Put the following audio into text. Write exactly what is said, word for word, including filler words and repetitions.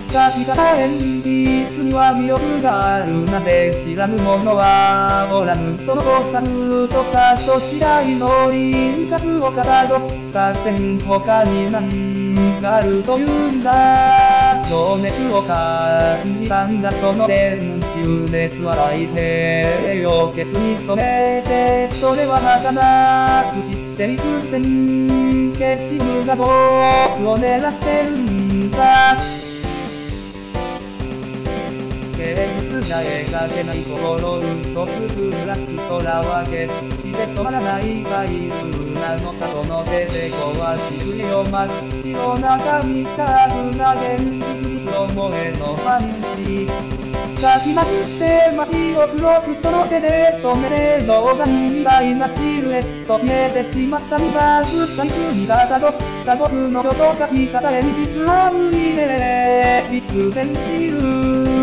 書き方鉛筆には魅力がある。なぜ知らぬ者はおらぬ。その誤作とさと次第の輪郭をかたどった線。他に何があるというんだ。情熱を感じたんだ。その電子熱は来平をケツに染めて、それは儚く散っていく線。消し無が僕を狙ってるんだ。現実が描けない心嘘つくブラック空は決して染まらないがいるなのさ。その手で壊しよ真っ白な紙シャープな現実物の萌えのファンシー。書きまくって街を黒くその手で染めて、冗談みたいなシルエット消えてしまったんだ。不細工にがたどった僕のよそ書き方鉛筆あぶりでビッグペンシル